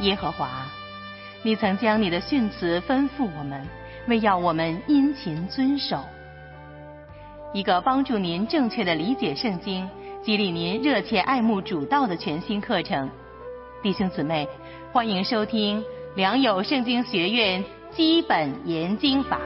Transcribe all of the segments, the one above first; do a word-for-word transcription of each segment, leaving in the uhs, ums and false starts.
耶和华，你曾将你的训词吩咐我们，为要我们殷勤遵守。一个帮助您正确的理解圣经，激励您热切爱慕主道的全新课程。弟兄姊妹，欢迎收听良友圣经学院基本研经法。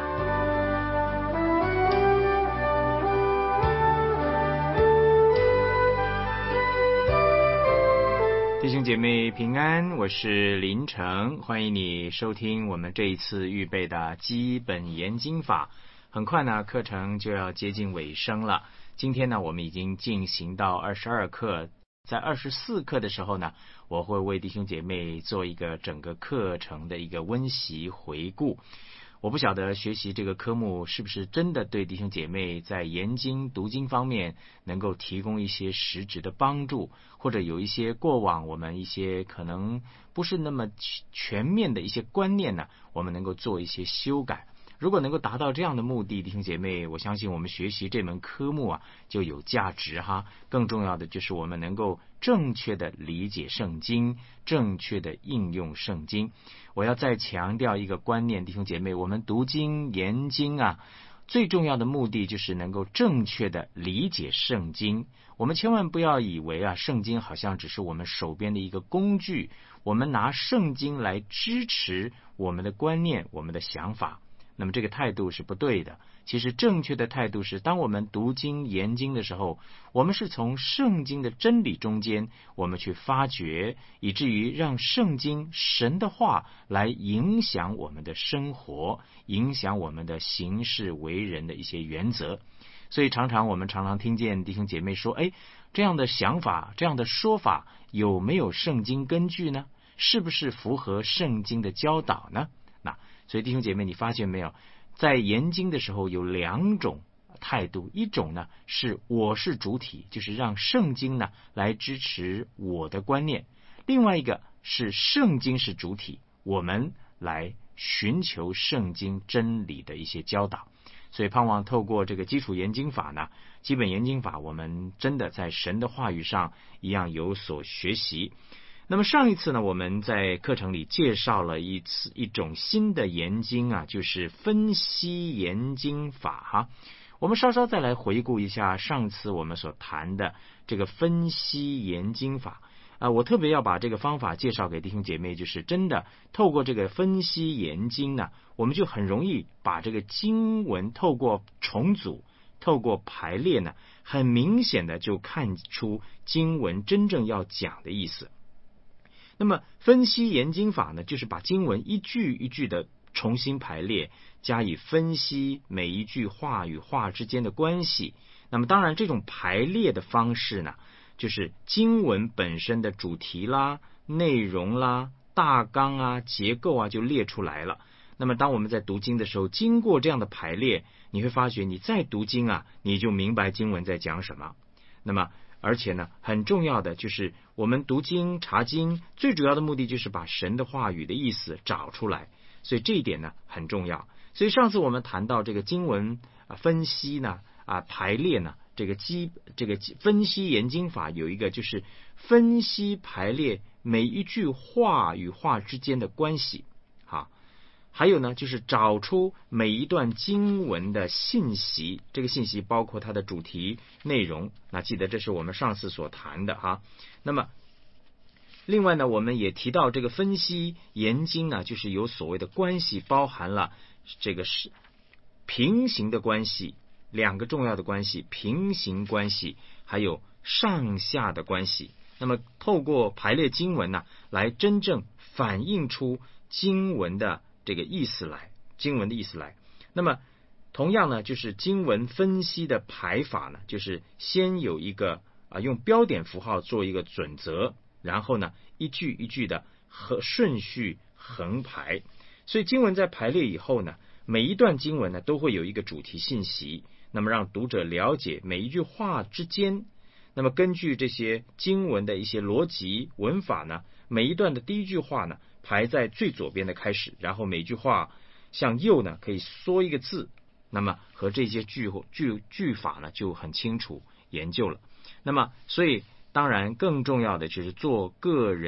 弟兄姐妹平安，我是林成，欢迎你收听我们这一次预备的基本研经法。很快呢，课程就要接近尾声了。今天呢，我们已经进行到二十二课，在二十四课的时候呢，我会为弟兄姐妹做一个整个课程的一个温习回顾。我不晓得学习这个科目是不是真的对弟兄姐妹在研经读经方面能够提供一些实质的帮助，或者有一些过往我们一些可能不是那么全面的一些观念呢，我们能够做一些修改。如果能够达到这样的目的，弟兄姐妹，我相信我们学习这门科目啊就有价值哈。更重要的就是我们能够正确的理解圣经，正确的应用圣经。我要再强调一个观念，弟兄姐妹，我们读经研经啊，最重要的目的就是能够正确的理解圣经。我们千万不要以为啊，圣经好像只是我们手边的一个工具，我们拿圣经来支持我们的观念，我们的想法。那么这个态度是不对的。其实正确的态度是，当我们读经研经的时候，我们是从圣经的真理中间我们去发掘，以至于让圣经神的话来影响我们的生活，影响我们的行事为人的一些原则。所以常常我们常常听见弟兄姐妹说，哎，这样的想法，这样的说法有没有圣经根据呢？是不是符合圣经的教导呢？那所以弟兄姐妹，你发现没有，在研经的时候有两种态度，一种呢是我是主体，就是让圣经呢来支持我的观念；另外一个是圣经是主体，我们来寻求圣经真理的一些教导。所以盼望透过这个基础研经法呢，基本研经法，我们真的在神的话语上一样有所学习。那么上一次呢，我们在课程里介绍了一次一种新的研经啊，就是分析研经法哈。我们稍稍再来回顾一下上次我们所谈的这个分析研经法啊，我特别要把这个方法介绍给弟兄姐妹，就是真的透过这个分析研经呢，我们就很容易把这个经文透过重组，透过排列呢，很明显的就看出经文真正要讲的意思。那么分析研经法呢，就是把经文一句一句的重新排列，加以分析每一句话与话之间的关系。那么当然这种排列的方式呢，就是经文本身的主题啦、内容啦、大纲啊、结构啊就列出来了。那么当我们在读经的时候，经过这样的排列，你会发觉你在读经啊，你就明白经文在讲什么。那么而且呢，很重要的就是我们读经查经最主要的目的就是把神的话语的意思找出来，所以这一点呢很重要。所以上次我们谈到这个经文啊分析呢啊排列呢，这个基这个分析研经法有一个就是分析排列每一句话与话之间的关系啊。还有呢，就是找出每一段经文的信息，这个信息包括它的主题内容，那记得这是我们上次所谈的哈。那么另外呢，我们也提到这个分析研经呢，就是有所谓的关系，包含了这个是平行的关系，两个重要的关系，平行关系还有上下的关系。那么透过排列经文呢，来真正反映出经文的这个意思来，经文的意思来。那么同样呢，就是经文分析的排法呢，就是先有一个啊用标点符号做一个准则，然后呢一句一句的和顺序横排。所以经文在排列以后呢，每一段经文呢都会有一个主题信息，那么让读者了解每一句话之间。那么根据这些经文的一些逻辑文法呢，每一段的第一句话呢排在最左边的开始，然后每句话向右呢可以缩一个字，那么和这些句句句法呢就很清楚研究了。那么所以当然更重要的就是做个人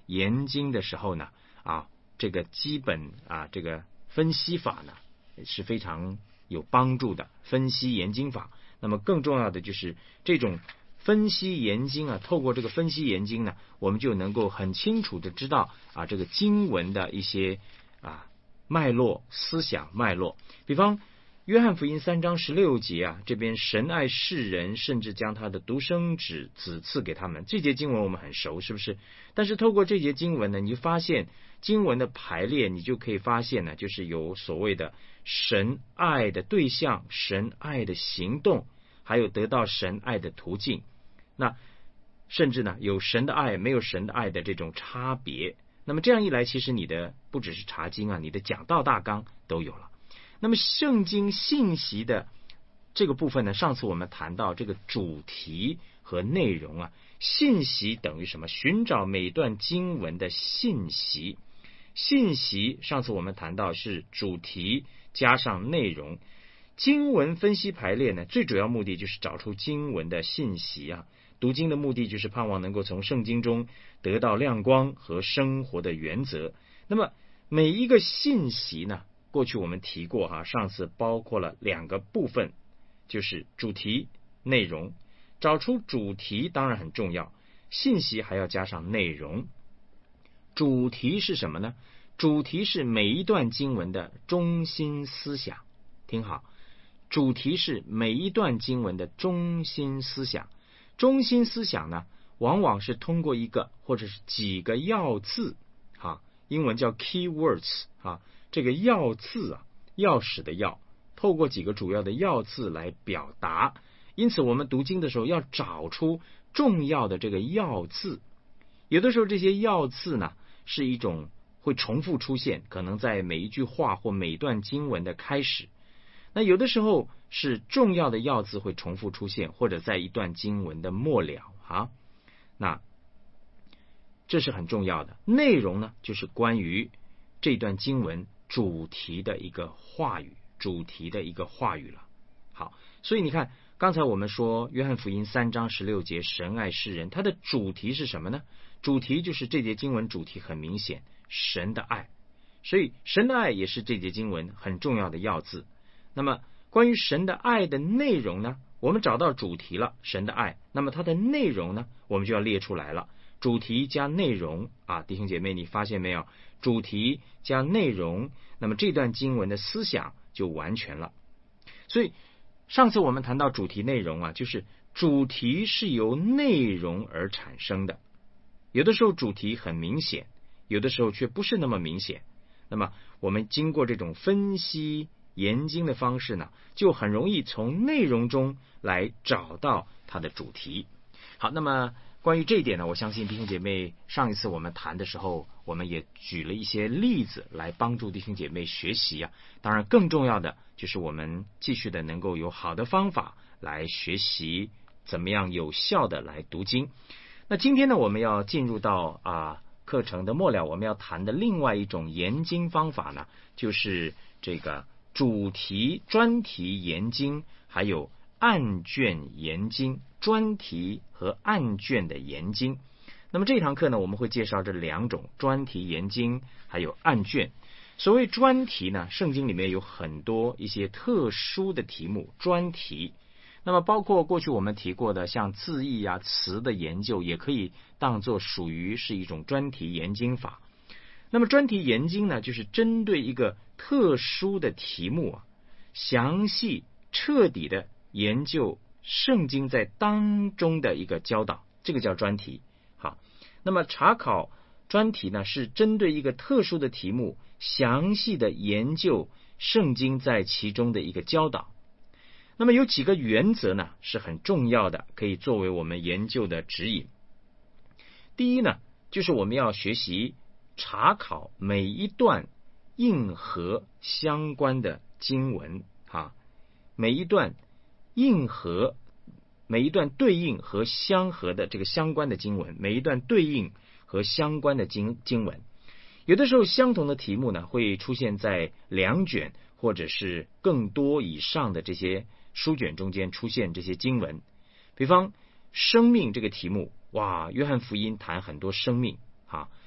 研经的时候呢，啊，这个基本啊这个分析法呢是非常有帮助的，分析研经法。那么更重要的就是这种分析研经啊，透过这个分析研经呢，我们就能够很清楚的知道啊这个经文的一些啊脉络、思想脉络。比方约翰福音三章十六节啊，这边神爱世人，甚至将他的独生子子赐给他们。这节经文我们很熟，是不是？但是透过这节经文呢，你就发现经文的排列，你就可以发现呢，就是有所谓的神爱的对象、神爱的行动，还有得到神爱的途径。那甚至呢，有神的爱，没有神的爱的这种差别。那么这样一来，其实你的不只是查经啊，你的讲道大纲都有了。那么圣经信息的这个部分呢，上次我们谈到这个主题和内容啊，信息等于什么？寻找每段经文的信息。信息上次我们谈到是主题加上内容。经文分析排列呢，最主要目的就是找出经文的信息啊。读经的目的就是盼望能够从圣经中得到亮光和生活的原则。那么每一个信息呢，过去我们提过哈、啊，上次包括了两个部分，就是主题、内容。找出主题当然很重要，信息还要加上内容。主题是什么呢？主题是每一段经文的中心思想。听好，主题是每一段经文的中心思想。中心思想呢，往往是通过一个或者是几个要字，哈，英文叫 key words 啊，这个要字啊，钥匙的钥，透过几个主要的要字来表达。因此，我们读经的时候要找出重要的这个要字。有的时候，这些要字呢，是一种会重复出现，可能在每一句话或每段经文的开始。那有的时候是重要的要字会重复出现，或者在一段经文的末了啊。那这是很重要的。内容呢，就是关于这段经文主题的一个话语，主题的一个话语了。好，所以你看，刚才我们说约翰福音三章十六节，神爱世人，它的主题是什么呢？主题就是这节经文主题很明显，神的爱。所以神的爱也是这节经文很重要的要字。那么关于神的爱的内容呢，我们找到主题了，神的爱，那么它的内容呢，我们就要列出来了。主题加内容啊，弟兄姐妹，你发现没有？主题加内容，那么这段经文的思想就完全了。所以上次我们谈到主题内容啊，就是主题是由内容而产生的。有的时候主题很明显，有的时候却不是那么明显。那么我们经过这种分析研经的方式呢，就很容易从内容中来找到它的主题。好，那么关于这一点呢，我相信弟兄姐妹上一次我们谈的时候，我们也举了一些例子来帮助弟兄姐妹学习啊。当然更重要的就是我们继续的能够有好的方法来学习怎么样有效的来读经。那今天呢，我们要进入到啊课程的末了，我们要谈的另外一种研经方法呢，就是这个主题专题研经，还有案卷研经，专题和案卷的研经。那么这堂课呢，我们会介绍这两种专题研经还有案卷。所谓专题呢，圣经里面有很多一些特殊的题目，专题。那么包括过去我们提过的像字义啊、词的研究，也可以当作属于是一种专题研经法。那么专题研经呢，就是针对一个特殊的题目啊，详细彻底的研究圣经在当中的一个教导，这个叫专题。好，那么查考专题呢，是针对一个特殊的题目，详细的研究圣经在其中的一个教导。那么有几个原则呢，是很重要的，可以作为我们研究的指引。第一呢，就是我们要学习查考每一段应和相关的经文啊，每一段应和，每一段对应和相合的这个相关的经文，每一段对应和相关的经经文。有的时候相同的题目呢，会出现在两卷或者是更多以上的这些书卷中间出现这些经文。比方生命这个题目，哇，约翰福音谈很多生命啊，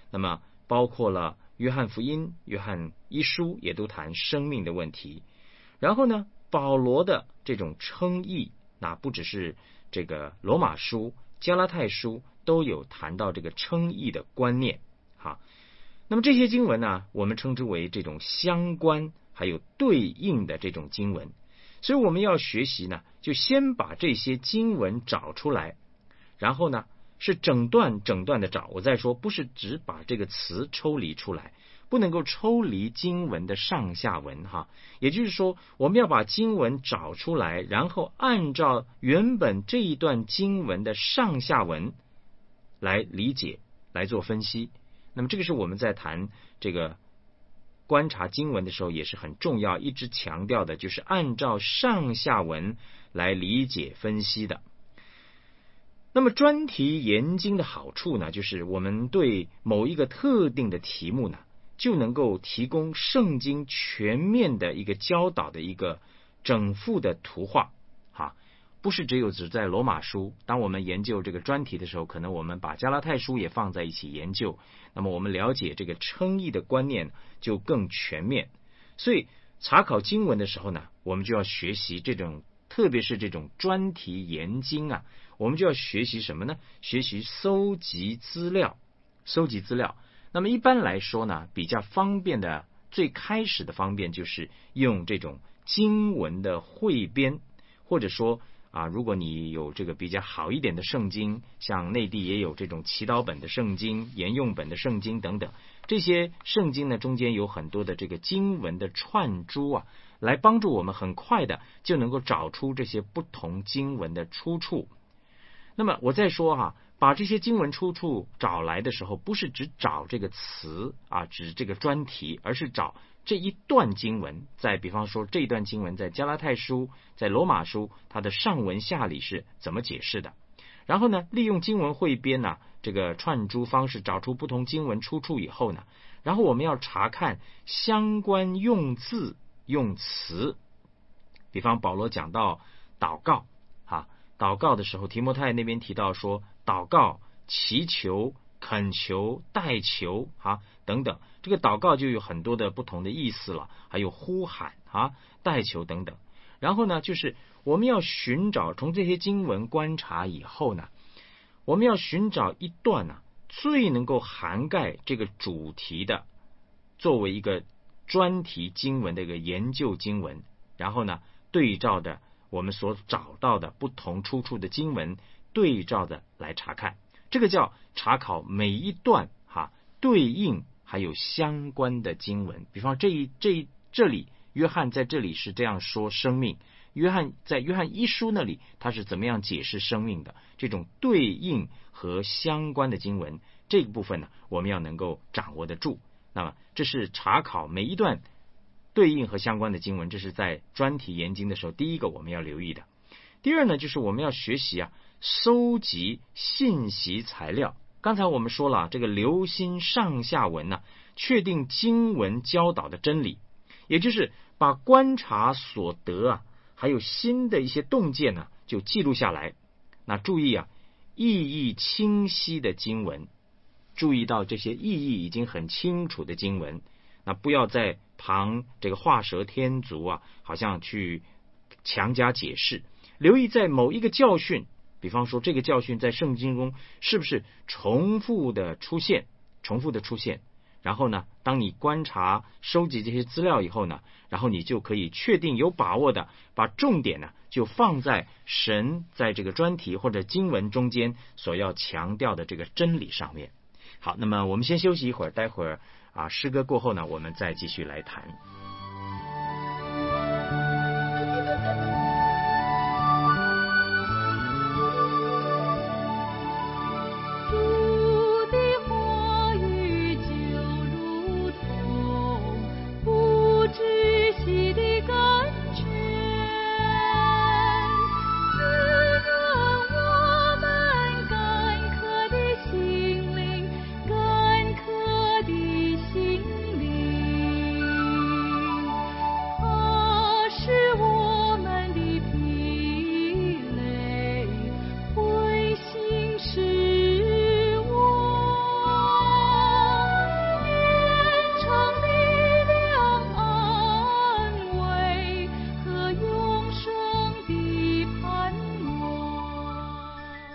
那么包括了约翰福音、约翰一书也都谈生命的问题。然后呢，保罗的这种称义，那不只是这个罗马书、加拉太书都有谈到这个称义的观念。好，那么这些经文呢，我们称之为这种相关还有对应的这种经文。所以我们要学习呢，就先把这些经文找出来，然后呢是整段整段的找。我再说，不是只把这个词抽离出来，不能够抽离经文的上下文哈。也就是说，我们要把经文找出来，然后按照原本这一段经文的上下文来理解，来做分析。那么这个是我们在谈这个观察经文的时候也是很重要，一直强调的就是按照上下文来理解分析的。那么专题研经的好处呢，就是我们对某一个特定的题目呢，就能够提供圣经全面的一个教导的一个整幅的图画哈，不是只有只在罗马书。当我们研究这个专题的时候，可能我们把加拉太书也放在一起研究，那么我们了解这个称义的观念就更全面。所以查考经文的时候呢，我们就要学习这种，特别是这种专题研经啊，我们就要学习什么呢？学习搜集资料，搜集资料。那么一般来说呢，比较方便的，最开始的方便就是用这种经文的汇编，或者说啊，如果你有这个比较好一点的圣经，像内地也有这种祈祷本的圣经、沿用本的圣经等等，这些圣经呢中间有很多的这个经文的串珠啊，来帮助我们很快的就能够找出这些不同经文的出处。那么我再说哈、啊，把这些经文出处找来的时候，不是只找这个词啊，指这个专题，而是找这一段经文。在比方说这一段经文在加拉太书、在罗马书，它的上文下理是怎么解释的。然后呢，利用经文汇编呢、啊、这个串珠方式找出不同经文出处以后呢，然后我们要查看相关用字用词。比方保罗讲到祷告啊，祷告的时候，提摩太那边提到说祷告、祈求、恳求、代求啊等等，这个祷告就有很多的不同的意思了，还有呼喊啊、代求等等。然后呢，就是我们要寻找，从这些经文观察以后呢，我们要寻找一段呢、啊、最能够涵盖这个主题的，作为一个专题经文的一个研究经文，然后呢对照的我们所找到的不同出处的经文，对照的来查看，这个叫查考每一段哈对应还有相关的经文。比方这一这一这里约翰在这里是这样说生命，约翰在约翰一书那里他是怎么样解释生命的，这种对应和相关的经文，这个部分呢我们要能够掌握得住。那么这是查考每一段对应和相关的经文，这是在专题研经的时候第一个我们要留意的。第二呢，就是我们要学习啊收集信息材料。刚才我们说了，这个留心上下文呢、啊，确定经文教导的真理，也就是把观察所得啊，还有新的一些洞见呢、啊，就记录下来。那注意啊，意义清晰的经文，注意到这些意义已经很清楚的经文，那不要在旁这个画蛇添足啊，好像去强加解释。留意在某一个教训，比方说这个教训在圣经中是不是重复的出现，重复的出现。然后呢，当你观察收集这些资料以后呢，然后你就可以确定有把握的把重点呢就放在神在这个专题或者经文中间所要强调的这个真理上面。好，那么我们先休息一会儿，待会儿啊诗歌过后呢，我们再继续来谈。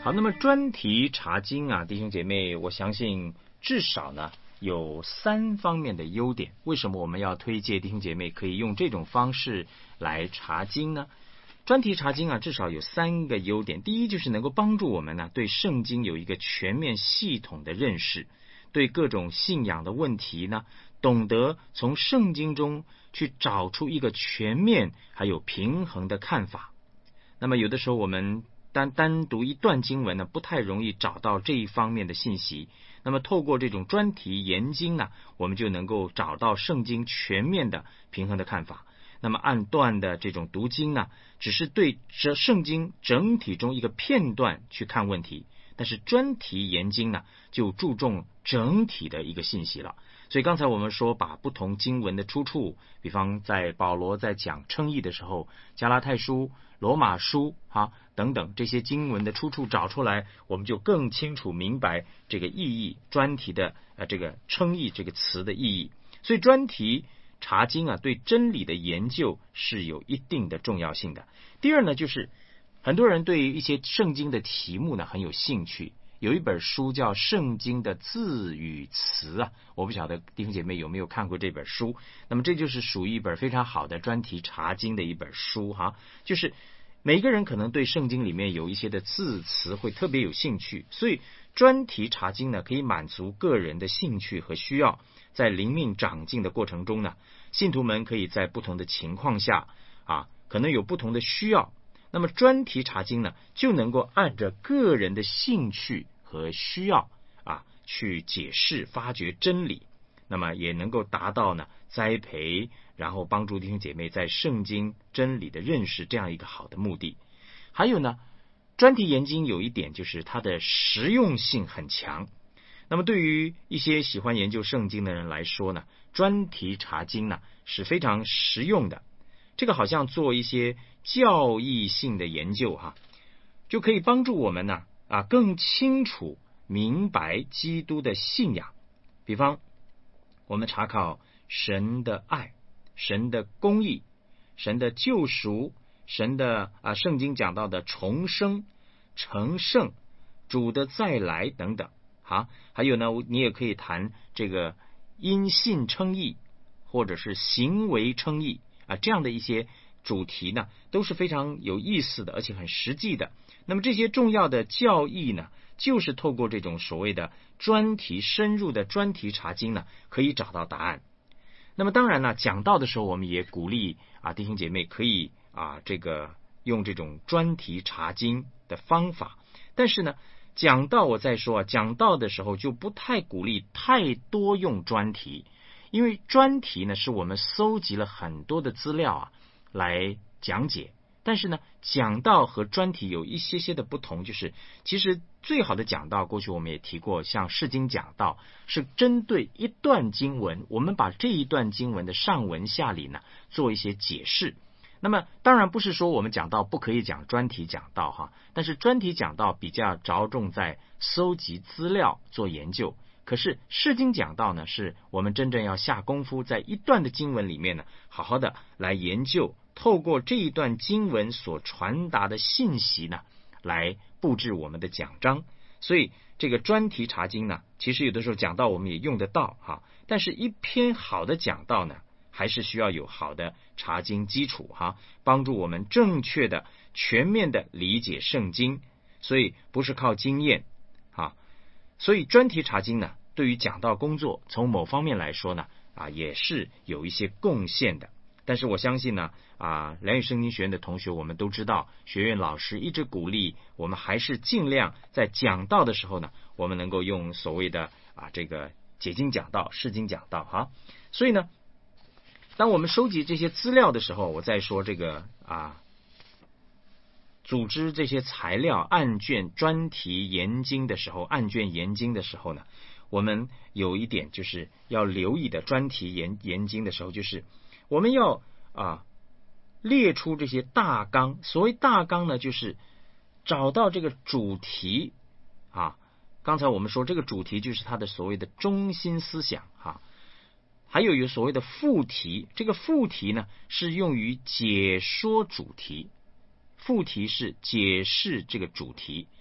好，那么专题查经啊，弟兄姐妹，我相信至少呢有三方面的优点。为什么我们要推荐弟兄姐妹可以用这种方式来查经呢？专题查经啊，至少有三个优点。第一，就是能够帮助我们呢对圣经有一个全面系统的认识，对各种信仰的问题呢，懂得从圣经中去找出一个全面还有平衡的看法。那么有的时候我们单单读一段经文呢，不太容易找到这一方面的信息。那么透过这种专题研经呢，我们就能够找到圣经全面的平衡的看法。那么按段的这种读经呢，只是对这圣经整体中一个片段去看问题，但是专题研经呢，就注重整体的一个信息了。所以刚才我们说，把不同经文的出处，比方在保罗在讲称义的时候，加拉太书、罗马书啊等等这些经文的出处找出来，我们就更清楚明白这个意义，专题的呃这个称义这个词的意义。所以专题查经啊，对真理的研究是有一定的重要性的。第二呢，就是很多人对于一些圣经的题目呢很有兴趣。有一本书叫《圣经的字与词》啊，我不晓得弟兄姐妹有没有看过这本书。那么这就是属于一本非常好的专题查经的一本书哈，就是每个人可能对圣经里面有一些的字词会特别有兴趣，所以专题查经呢可以满足个人的兴趣和需要。在灵命长进的过程中呢，信徒们可以在不同的情况下啊，可能有不同的需要。那么专题查经呢，就能够按着个人的兴趣和需要啊，去解释、发掘真理。那么也能够达到呢栽培，然后帮助弟兄姐妹在圣经真理的认识这样一个好的目的。还有呢，专题研经有一点就是它的实用性很强。那么对于一些喜欢研究圣经的人来说呢，专题查经呢是非常实用的。这个好像做一些教义性的研究哈，就可以帮助我们呢啊更清楚明白基督的信仰。比方我们查考神的爱、神的公义、神的救赎、神的啊圣经讲到的重生、成圣、主的再来等等啊，还有呢，你也可以谈这个因信称义，或者是行为称义啊，这样的一些主题呢，都是非常有意思的，而且很实际的。那么这些重要的教义呢，就是透过这种所谓的专题深入的专题查经呢，可以找到答案。那么当然呢，讲道的时候，我们也鼓励啊弟兄姐妹可以啊这个用这种专题查经的方法，但是呢，讲道我再说啊，讲道的时候就不太鼓励太多用专题，因为专题呢是我们搜集了很多的资料啊来讲解，但是呢，讲道和专题有一些些的不同，就是其实最好的讲道，过去我们也提过，像释经讲道是针对一段经文，我们把这一段经文的上文下理呢做一些解释。那么当然不是说我们讲道不可以讲专题讲道哈，但是专题讲道比较着重在搜集资料做研究，可是释经讲道呢，是我们真正要下功夫，在一段的经文里面呢，好好的来研究，透过这一段经文所传达的信息呢，来布置我们的讲章。所以这个专题查经呢，其实有的时候讲道我们也用得到哈，但是一篇好的讲道呢，还是需要有好的查经基础哈，帮助我们正确的、全面的理解圣经。所以不是靠经验啊。所以专题查经呢，对于讲道工作，从某方面来说呢，啊，也是有一些贡献的。但是我相信呢，啊，良语圣经学院的同学，我们都知道，学院老师一直鼓励我们，还是尽量在讲道的时候呢，我们能够用所谓的啊这个解经讲道、释经讲道哈。所以呢，当我们收集这些资料的时候，我再说这个啊，组织这些材料案卷专题研经的时候，案卷研经的时候呢，我们有一点就是要留意的，专题研研经的时候，就是我们要啊列出这些大纲。所谓大纲呢，就是找到这个主题啊。刚才我们说这个主题就是它的所谓的中心思想啊。还有有所谓的副题，这个副题呢是用于解说主题，副题是解释这个主题，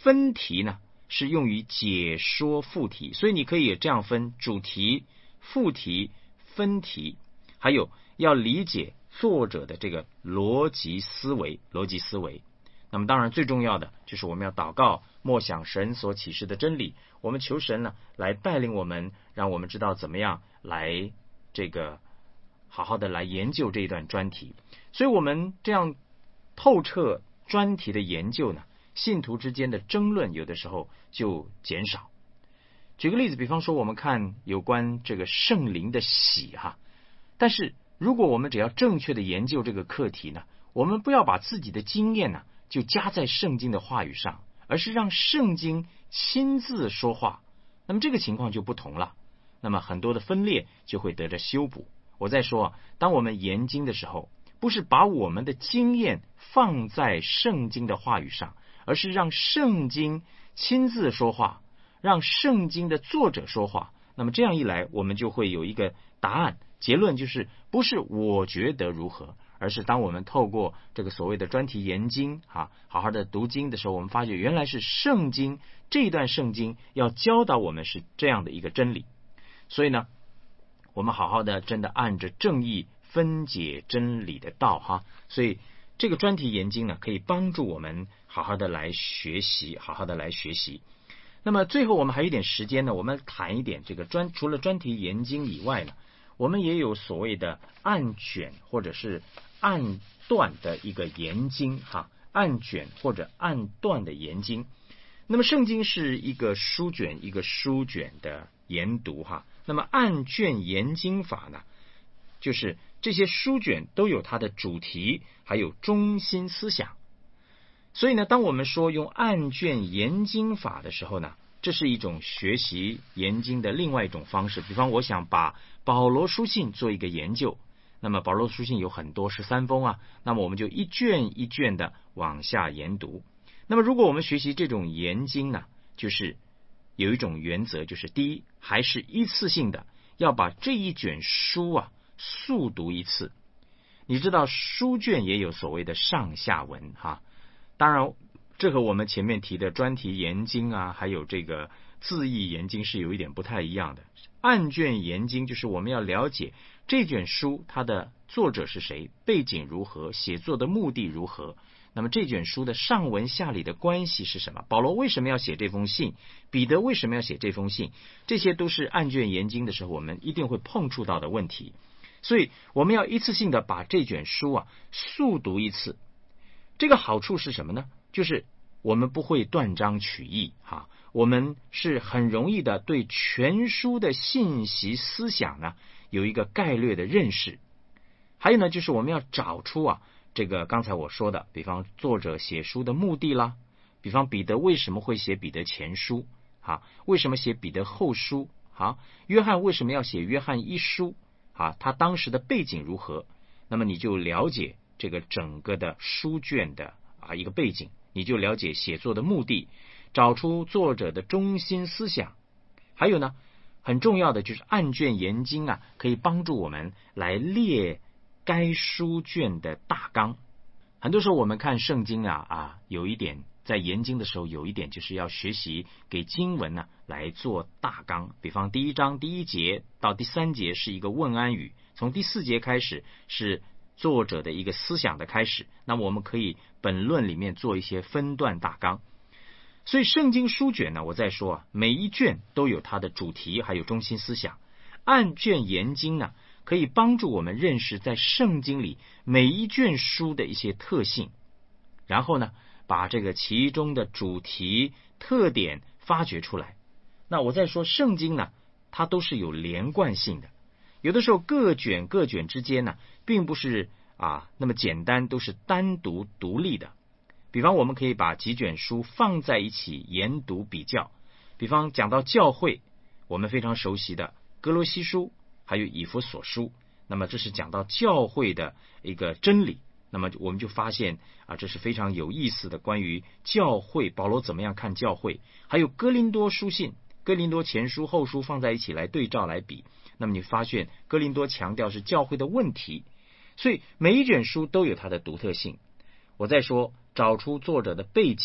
分题呢是用于解说副题，所以你可以这样分：主题、副题、分题，还有要理解作者的这个逻辑思维。逻辑思维。那么当然最重要的就是我们要祷告，默想神所启示的真理，我们求神呢来带领我们，让我们知道怎么样来这个好好的来研究这一段专题。所以我们这样透彻专题的研究呢，信徒之间的争论有的时候就减少。举个例子，比方说我们看有关这个圣灵的喜哈，但是如果我们只要正确的研究这个课题呢，我们不要把自己的经验呢就加在圣经的话语上，而是让圣经亲自说话，那么这个情况就不同了，那么很多的分裂就会得着修补。我再说，当我们研经的时候，不是把我们的经验放在圣经的话语上，而是让圣经亲自说话，让圣经的作者说话。那么这样一来，我们就会有一个答案，结论就是不是我觉得如何，而是当我们透过这个所谓的专题研经啊，好好的读经的时候，我们发觉原来是圣经，这一段圣经要教导我们是这样的一个真理。所以呢，我们好好的真的按着正义分解真理的道哈，所以这个专题研经呢，可以帮助我们好好的来学习，好好的来学习。那么最后我们还有一点时间呢，我们谈一点这个专除了专题研经以外呢，我们也有所谓的按卷或者是按段的一个研经哈，按卷或者按段的研经。那么圣经是一个书卷一个书卷的研读哈，那么按卷研经法呢，就是这些书卷都有它的主题还有中心思想。所以呢，当我们说用按卷研经法的时候呢，这是一种学习研经的另外一种方式。比方我想把保罗书信做一个研究，那么保罗书信有很多十三封啊，那么我们就一卷一卷的往下研读。那么如果我们学习这种研经呢，就是有一种原则，就是第一，还是一次性的要把这一卷书啊速读一次。你知道书卷也有所谓的上下文哈，当然这和我们前面提的专题研经啊，还有这个字义研经是有一点不太一样的。按卷研经就是我们要了解这卷书它的作者是谁，背景如何，写作的目的如何，那么这卷书的上文下理的关系是什么，保罗为什么要写这封信，彼得为什么要写这封信，这些都是按卷研经的时候我们一定会碰触到的问题。所以我们要一次性的把这卷书啊速读一次。这个好处是什么呢？就是我们不会断章取义哈，我们是很容易的对全书的信息思想呢有一个概略的认识。还有呢，就是我们要找出啊这个刚才我说的，比方作者写书的目的啦，比方彼得为什么会写彼得前书啊，为什么写彼得后书啊，约翰为什么要写约翰一书啊，他当时的背景如何，那么你就了解这个整个的书卷的啊一个背景，你就了解写作的目的，找出作者的中心思想。还有呢，很重要的就是按卷研经啊，可以帮助我们来列该书卷的大纲。很多时候我们看圣经啊啊，有一点在研经的时候有一点就是要学习给经文呢、啊、来做大纲。比方第一章第一节到第三节是一个问安语，从第四节开始是作者的一个思想的开始，那么我们可以本论里面做一些分段大纲。所以圣经书卷呢，我再说啊，每一卷都有它的主题还有中心思想。按卷研经呢，可以帮助我们认识在圣经里每一卷书的一些特性，然后呢把这个其中的主题特点发掘出来。那我再说圣经呢，它都是有连贯性的，有的时候各卷各卷之间呢并不是啊那么简单，都是单独独立的。比方我们可以把几卷书放在一起研读比较。比方讲到教会，我们非常熟悉的哥罗西书还有以弗所书，那么这是讲到教会的一个真理，那么我们就发现啊，这是非常有意思的关于教会，保罗怎么样看教会。还有哥林多书信，哥林多前书后书放在一起来对照来比，那么你发现哥林多强调是教会的问题。所以每一卷书都有它的独特性。我再说找出作者的背景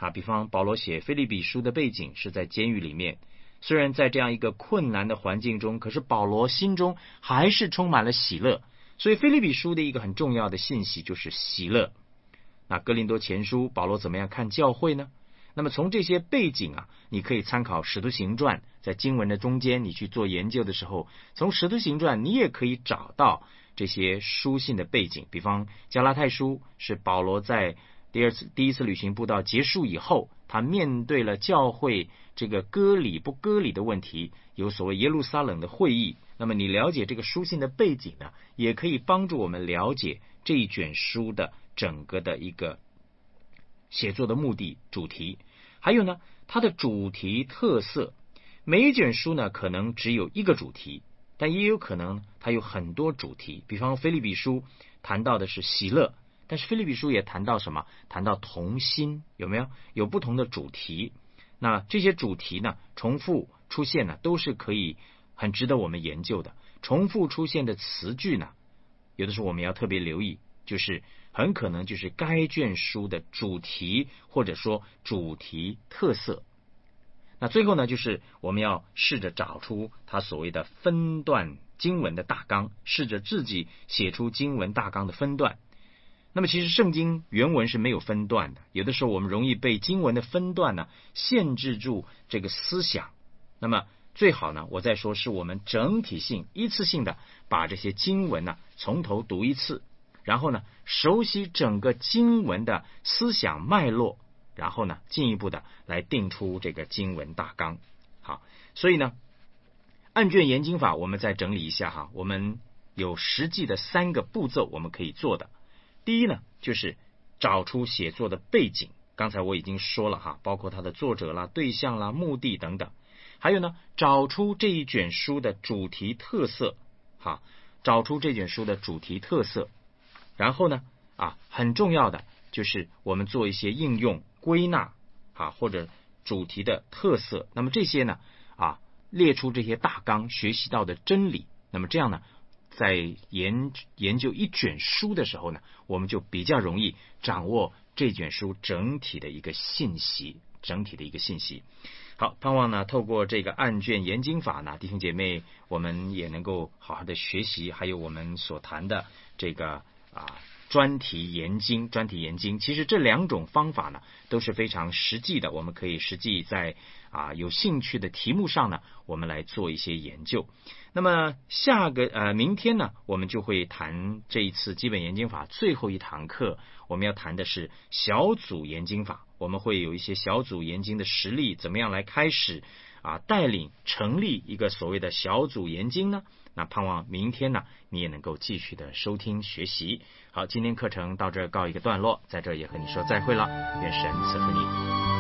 啊，比方保罗写腓立比书的背景是在监狱里面，虽然在这样一个困难的环境中，可是保罗心中还是充满了喜乐。所以腓立比书的一个很重要的信息就是喜乐。那哥林多前书保罗怎么样看教会呢？那么从这些背景啊，你可以参考使徒行传，在经文的中间你去做研究的时候，从使徒行传你也可以找到这些书信的背景。比方加拉太书是保罗在第二次第一次旅行布道结束以后，他面对了教会这个割礼不割礼的问题，有所谓耶路撒冷的会议。那么你了解这个书信的背景呢，也可以帮助我们了解这一卷书的整个的一个写作的目的主题。还有呢，它的主题特色，每一卷书呢可能只有一个主题，但也有可能它有很多主题。比方腓立比书谈到的是喜乐，但是腓立比书也谈到什么？谈到同心，有没有？有不同的主题。那这些主题呢，重复出现呢，都是可以很值得我们研究的。重复出现的词句呢，有的时候我们要特别留意，就是很可能就是该卷书的主题，或者说主题特色。那最后呢，就是我们要试着找出它所谓的分段经文的大纲，试着自己写出经文大纲的分段。那么其实圣经原文是没有分段的，有的时候我们容易被经文的分段呢限制住这个思想。那么最好呢，我再说是我们整体性一次性的把这些经文呢从头读一次，然后呢熟悉整个经文的思想脉络，然后呢进一步的来定出这个经文大纲。好，所以呢案卷研经法我们再整理一下哈，我们有实际的三个步骤我们可以做的。第一呢，就是找出写作的背景，刚才我已经说了哈，包括它的作者啦、对象啦、目的等等。还有呢，找出这一卷书的主题特色，哈，找出这卷书的主题特色。然后呢，啊，很重要的就是我们做一些应用、归纳，啊，或者主题的特色。那么这些呢，啊，列出这些大纲学习到的真理。那么这样呢，在研研究一卷书的时候呢，我们就比较容易掌握这卷书整体的一个信息，整体的一个信息。好，盼望呢透过这个案卷研经法呢，弟兄姐妹我们也能够好好的学习，还有我们所谈的这个啊专题研经，专题研经，其实这两种方法呢都是非常实际的，我们可以实际在啊有兴趣的题目上呢，我们来做一些研究。那么下个呃明天呢，我们就会谈这一次基本研经法最后一堂课，我们要谈的是小组研经法。我们会有一些小组研经的实例，怎么样来开始啊带领成立一个所谓的小组研经呢？那盼望明天呢，你也能够继续的收听学习。好，今天课程到这儿告一个段落，在这儿也和你说再会了，愿神赐福你。